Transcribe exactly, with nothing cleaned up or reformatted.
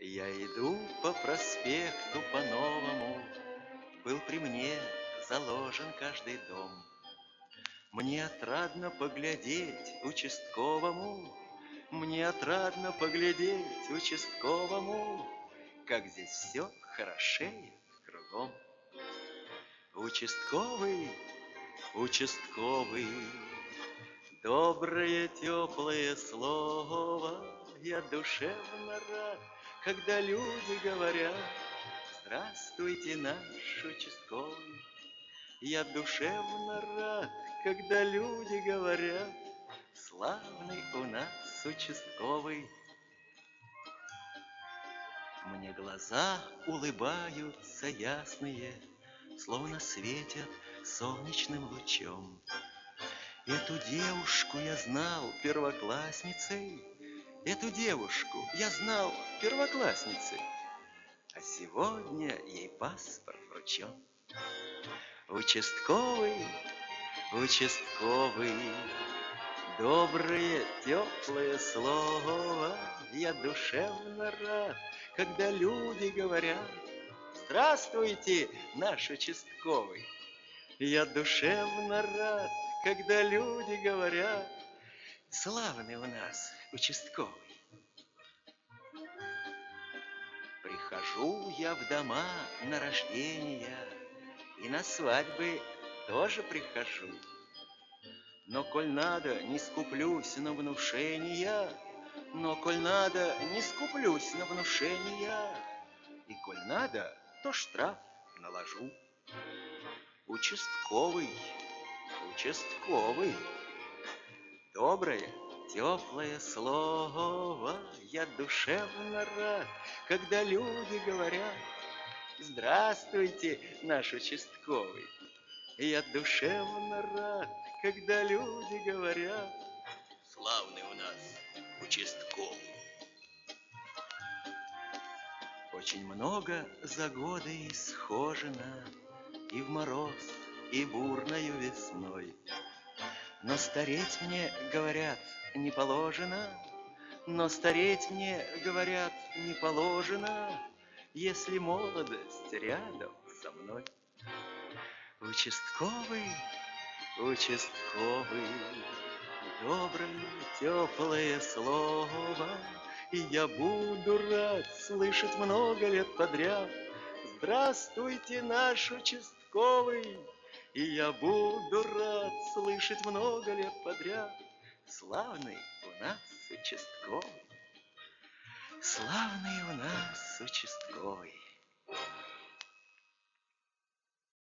Я иду по проспекту по-новому, был при мне заложен каждый дом. Мне отрадно поглядеть участковому, Мне отрадно поглядеть участковому, Как здесь все хорошеет кругом. Участковый, участковый, доброе теплое слово. Я душевно рад, когда люди говорят: здравствуйте, наш участковый. Я душевно рад, когда люди говорят: славный у нас участковый. Мне глаза улыбаются ясные, словно светят солнечным лучом. Эту девушку я знал первоклассницей, Эту девушку я знал первоклассницей, А сегодня ей паспорт вручен. Участковый, участковый, доброе теплое слово. Я душевно рад, когда люди говорят: здравствуйте, наш участковый. Я душевно рад, когда люди говорят: славный у нас участковый. Прихожу я в дома на рождения, И на свадьбы тоже прихожу. Но коль надо, не скуплюсь на внушения, Но коль надо, не скуплюсь на внушения, И коль надо, то штраф наложу. Участковый, участковый, доброе, теплое слово. Я душевно рад, когда люди говорят: здравствуйте, наш участковый. Я душевно рад, когда люди говорят: славный у нас участковый. Очень много за годы исхожено, И в мороз, и бурною весной. Но стареть мне, говорят, не положено, Но стареть мне, говорят, не положено, Если молодость рядом со мной. Участковый, участковый, доброе теплое слово. И я буду рад слышать много лет подряд: здравствуйте, наш участковый. И я буду рад слышать много лет подряд: славный у нас участковый, славный у нас участковый.